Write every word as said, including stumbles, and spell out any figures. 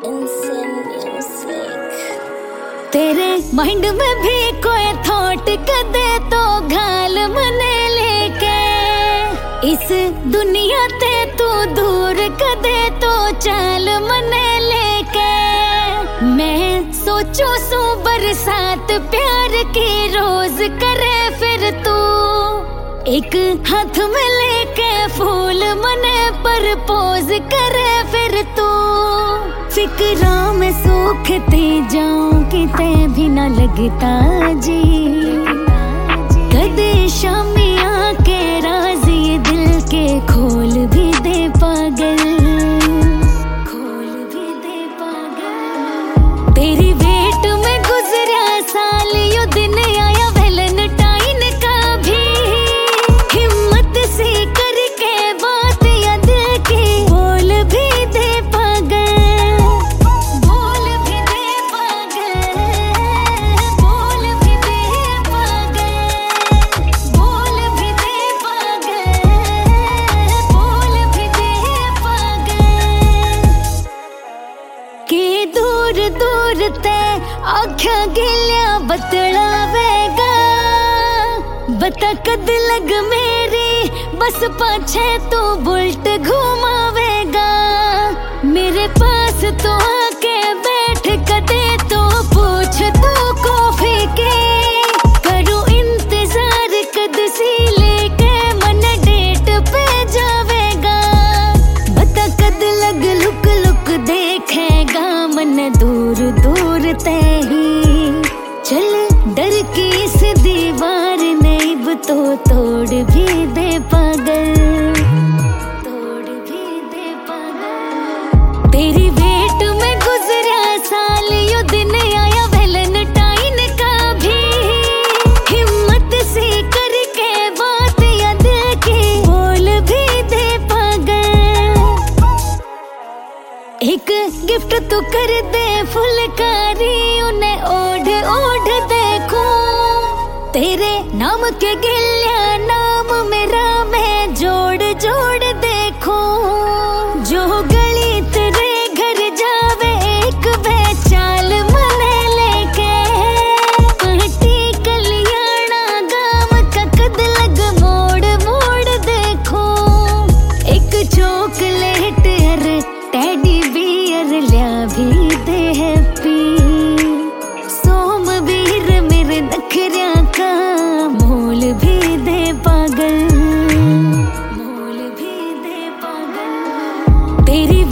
तेरे माइंड में भी कोई थॉट कदे तो घाल मने लेके इस दुनिया ते तू दूर कदे तो चाल मने लेके मैं सोचो सू बरसात प्यार की रोज करे फिर तू एक हाथ में लेके फूल मने प्रपोज करे फिर तू फिक्रों में सूखती जाऊं किते भी ना लगता जी कदे शामी आके राजी दिल के खोल भी दे पागल खोल भी दे पागल तेरी वेट में गुजरा साल यो दिन आया वैलेंटाइन का भी हिम्मत से करके बात या दिल की बोल भी दे पागल दूर ते आख्या गिलिया बतलावेगा बता कद लग मेरी बस पाछे तू बुलट घुमावेगा मेरे पास तो आके बैठ कदे तो पूछ तू कॉफी के करूं इंतजार कद सी लेके मन डेट पे जावेगा बता कद लग लुक लुक देखेगा मन दूर दूर ते ही चल डर की इस दीवार नैब तो तोड़ भी दे पागल तोड़ भी दे पागल तेरी वेट में गुजरा साल यो दिन आया वैलेंटाइन का भी हिम्मत से करके बात या दिल की बोल भी दे पागल एक गिफ्ट तो कर दे फुलकारी उन्हें ओढ़ ओढ़ देखो तेरे नाम के गिलिया नाम मेरा मैं जोड़ जोड़ देखो जो गली तेरे घर जावे एक बेचाल मने लेके पहटी कलियाना गाम का कद लग मोड़ मोड़ देखो एक चॉकलेट हर टेडी बियर लिया भी दे हैप्पी सोमवीर मेरे नखरिया का मोल भी दे पागल मोल भी दे पागल तेरी